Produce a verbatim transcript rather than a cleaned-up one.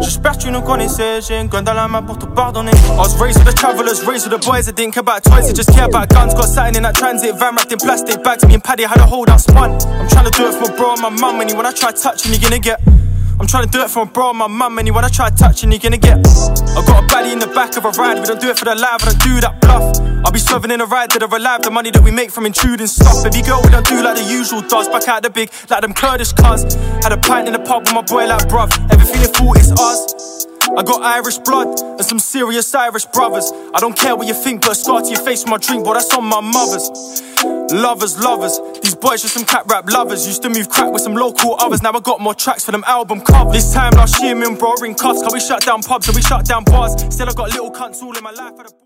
J'espère que tu nous connaissais, j'ai une gun dans la main pour te pardonner. I was raised with the travelers, raised with the boys that didn't care about toys, they just care about guns. Got something in that transit van wrapped in plastic bags. Me and Paddy had a hold out spun. I'm trying to do it for my bro and my mum, and when I try touching, you're gonna get. I'm trying to do it for my bro and my mum, and when I try touching, you're gonna get. I got a baddie in the back of a ride, we don't do it for the live, I don't do that bluff. I'll be swerving in a ride to the relive, the money that we make from intruding stuff. Baby girl, we don't do like the usual does. Back out the big, like them Kurdish cars. Had a pint in the pub with my boy like bruv. Ever feeling full, it's us. I got Irish blood and some serious Irish brothers. I don't care what you think, put a scar to your face with my drink, boy, that's on my mother's. Lovers, lovers, these boys just some cat rap lovers. Used to move crack with some local others, now I got more tracks for them album covers. This time last year, me and bro ring cuffs, cause we shut down pubs and we shut down bars. Still I got little cunts all in my life.